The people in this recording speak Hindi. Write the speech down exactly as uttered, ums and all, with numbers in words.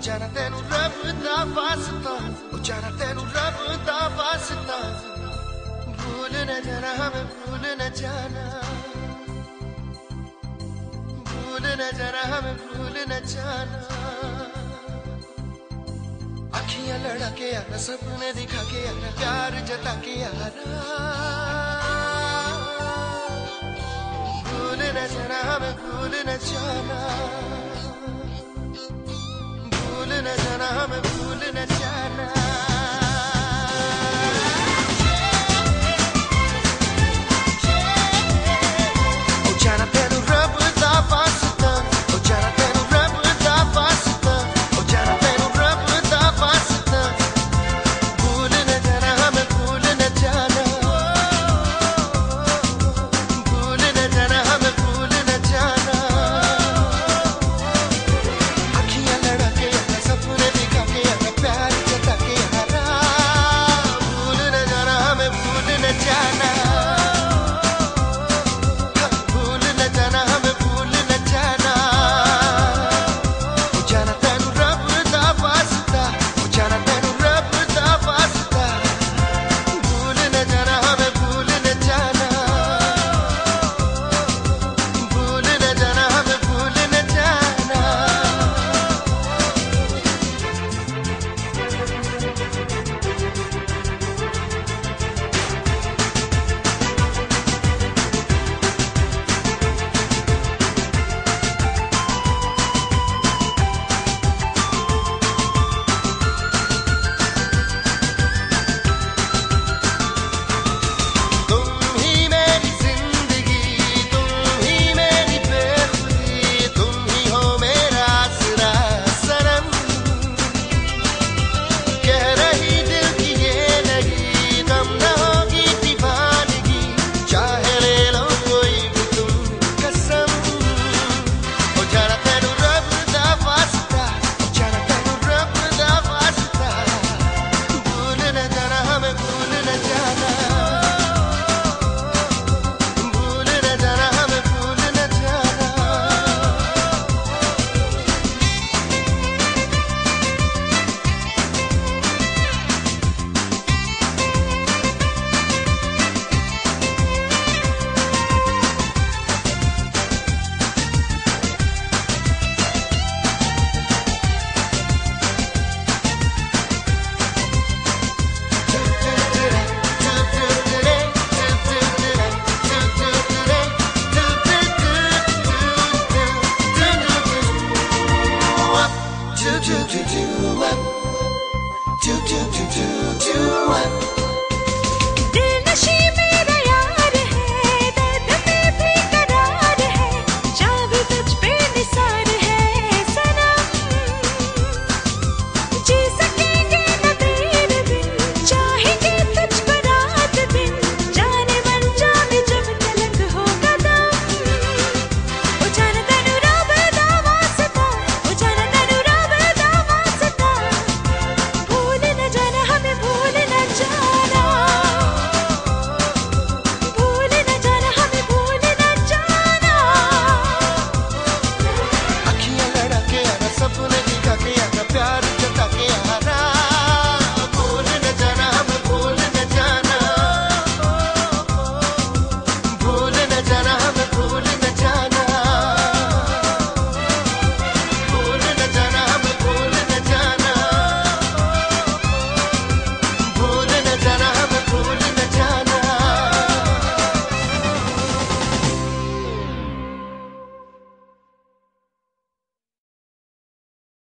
जाना तेनू रब दा वास्ता, ओ जाना तेनू रब दा वास्ता, भूल न जाना हमें भूल न जाना, भूल न जाना हमें भूल न जाना। अखियां लड़ा के आना, सपने दिखा के आना, प्यार जता के आना, भूल न जाना हमें भूल न जाना, भूल न जाना हमें भूल न जाना। ओ जाना तेनू रब दा वास्ता, ओ जाना तेनू रब दा वास्ता, ओ जाना तेनू रब दा वास्ता, भूल न जाना हमें भूल न जाना, भूल न जाना हमें भूल न जाना। अखियां लड़ा के आना, सपने दिखा के आना, प्यार जता के आना, भूल न जाना हमें भूल न जाना, भूल न जाना हमें भूल न जाना। ओ जाना तेनू रब दा वास्ता, ओ जाना तेनू रब दा वास्ता, भूल न जाना हमें भूल न जाना, भूल न जाना हमें भूल न जाना। तुम ही मेरी जिंदगी, तुम ही मेरी बेखुदी, तुम ही हो मेरा आसरा सनम। कह रही दिल की ये लगी, दम न होगी दीवानगी, चाहे ले लो कोई भी तुम कसम। ओ जाना तेनू रब दा वास्ता, ओ जाना तेनू रब दा वास्ता, भूल न जाना हमें भूल न जाना, भूल न जाना हमें भूल न जाना। Do do do do up, do do